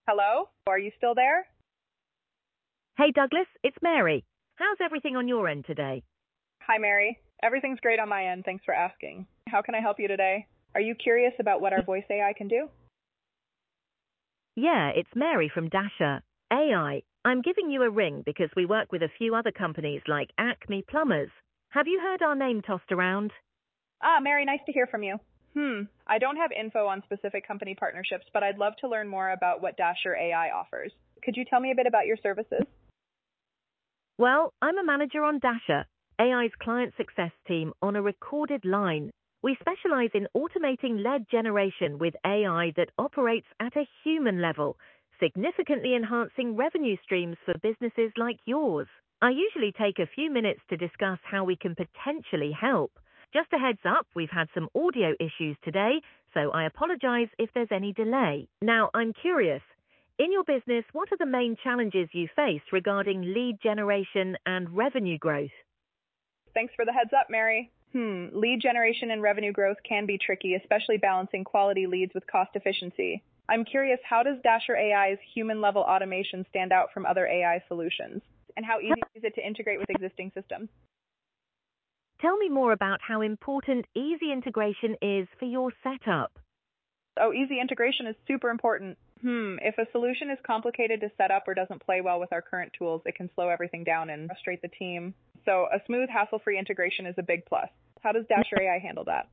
Hello? Are you still there? Hey Douglas, it's Mary. How's everything on your end today? Hi, Mary. Everything's great on my end. Thanks for asking. How can I help you today? Are you curious about what our voice AI can do? Yeah, it's Mary from Dasher AI. I'm giving you a ring because we work with a few other companies like Acme Plumbers. Have you heard our name tossed around? Mary, nice to hear from you. I don't have info on specific company partnerships, but I'd love to learn more about what Dasher AI offers. Could you tell me a bit about your services? Well, I'm a manager on Dasher, AI's client success team on a recorded line. We specialize in automating lead generation with AI that operates at a human level, significantly enhancing revenue streams for businesses like yours. I usually take a few minutes to discuss how we can potentially help. Just a heads up, we've had some audio issues today, so I apologize if there's any delay. Now, I'm curious. In your business, what are the main challenges you face regarding lead generation and revenue growth? Thanks for the heads up, Mary. Lead generation and revenue growth can be tricky, especially balancing quality leads with cost efficiency. I'm curious, how does Dasher AI's human-level automation stand out from other AI solutions? And how easy is it to integrate with existing systems? Tell me more about how important easy integration is for your setup. Oh, easy integration is super important. If a solution is complicated to set up or doesn't play well with our current tools, it can slow everything down and frustrate the team. So a smooth, hassle-free integration is a big plus. How does Dasher AI handle that?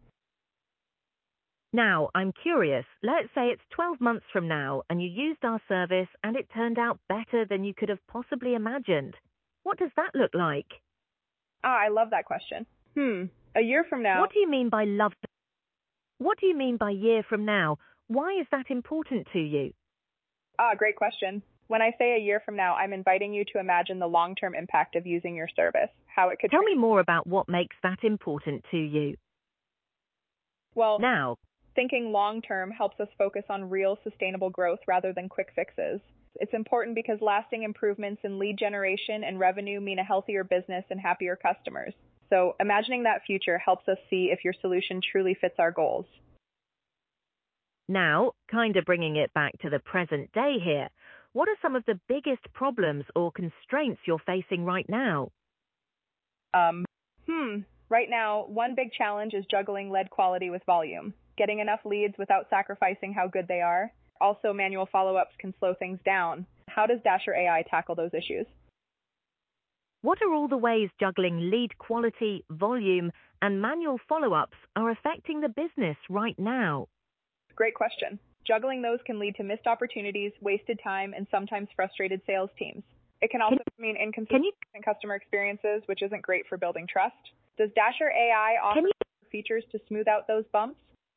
Now, I'm curious. Let's say it's 12 months from now and you used our service and it turned out better than you could have possibly imagined. What does that look like? I love that question. A year from now. What do you mean by love? What do you mean by year from now? Why is that important to you? Great question. When I say a year from now, I'm inviting you to imagine the long-term impact of using your service, how it could. Tell me more about what makes that important to you. Well, now, thinking long-term helps us focus on real sustainable growth rather than quick fixes. It's important because lasting improvements in lead generation and revenue mean a healthier business and happier customers. So imagining that future helps us see if your solution truly fits our goals. Now, kind of bringing it back to the present day here, what are some of the biggest problems or constraints you're facing right now? Right now, one big challenge is juggling lead quality with volume, getting enough leads without sacrificing how good they are. Also, manual follow-ups can slow things down. How does Dasher AI tackle those issues? What are all the ways juggling lead quality, volume, and manual follow-ups are affecting the business right now? Great question. Juggling those can lead to missed opportunities, wasted time, and sometimes frustrated sales teams. It can also mean inconsistent customer experiences, which isn't great for building trust. Does Dasher AI offer features to smooth out those bumps?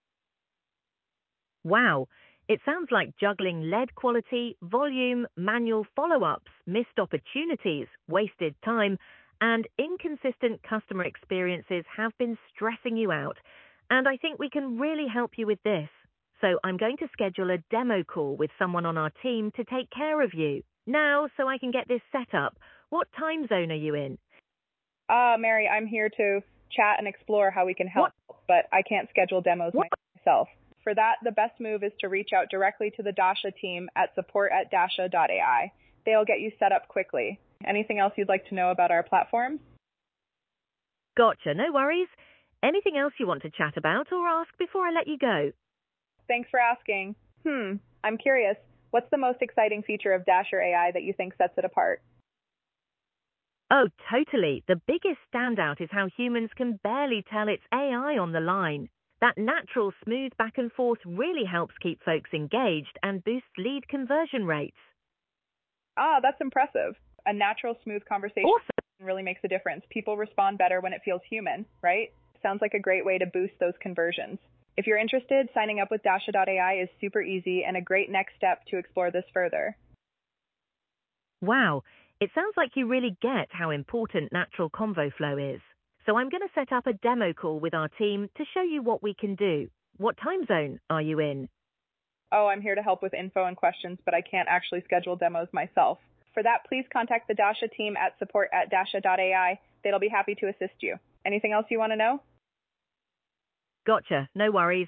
Wow, it sounds like juggling lead quality, volume, manual follow-ups, missed opportunities, wasted time, and inconsistent customer experiences have been stressing you out. And I think we can really help you with this. So I'm going to schedule a demo call with someone on our team to take care of you. Now, so I can get this set up, what time zone are you in? Mary, I'm here to chat and explore how we can help, but I can't schedule demos myself. For that, the best move is to reach out directly to the Dasha team at support@dasha.ai. They'll get you set up quickly. Anything else you'd like to know about our platform? Gotcha, no worries. Anything else you want to chat about or ask before I let you go? Thanks for asking. I'm curious. What's the most exciting feature of Dasher AI that you think sets it apart? Oh, totally. The biggest standout is how humans can barely tell it's AI on the line. That natural, smooth back and forth really helps keep folks engaged and boosts lead conversion rates. That's impressive. A natural, smooth conversation really makes a difference. People respond better when it feels human, right? Sounds like a great way to boost those conversions. If you're interested, signing up with Dasha.ai is super easy and a great next step to explore this further. Wow, it sounds like you really get how important natural convo flow is. So I'm going to set up a demo call with our team to show you what we can do. What time zone are you in? I'm here to help with info and questions, but I can't actually schedule demos myself. For that, please contact the Dasha team at support@dasha.ai. They'll be happy to assist you. Anything else you want to know? Gotcha, no worries.